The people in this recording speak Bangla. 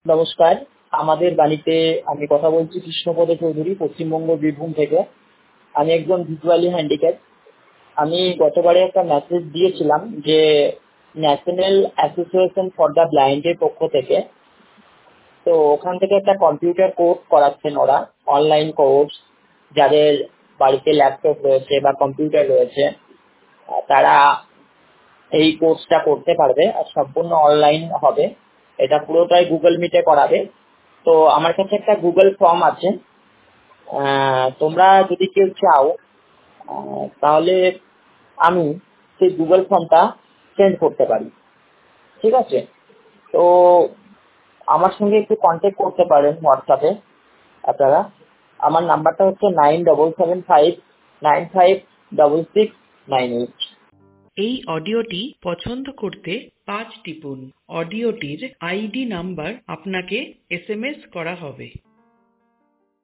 নমস্কার। আমাদের বাড়িতে আমি কথা বলছি কৃষ্ণপদ চৌধুরী, পশ্চিমবঙ্গ বীরভূম থেকে। আমি একজন ভিজুয়ালি হ্যান্ডিক্যাপ। আমি গতবারে একটা মেসেজ দিয়েছিলাম যে ন্যাশনাল অ্যাসোসিয়েশন ফর দ্য ব্লাইন্ডের পক্ষ থেকে, তো ওখান থেকে একটা কম্পিউটার কোর্স করাচ্ছেন ওরা, অনলাইন কোর্স। যাদের বাড়িতে ল্যাপটপ রয়েছে বা কম্পিউটার রয়েছে তারা এই কোর্সটা করতে পারবে, আর সম্পূর্ণ অনলাইন হবে। এটা পুরোটাই গুগল মিটে করাবে। তো আমার কাছে একটা গুগল ফর্ম আছে, তোমরা যদি কেউ চাও তাহলে আমি সেই গুগল ফর্মটা সেন্ড করতে পারি। ঠিক আছে? তো আমার সঙ্গে একটু কন্ট্যাক্ট করতে পারেন হোয়াটসঅ্যাপে আপনারা। আমার নাম্বারটা হচ্ছে 9775956698। এই অডিওটি পছন্দ করতে 5 টিপুন। অডিওটির আইডি নাম্বার আপনাকে SMS করা হবে।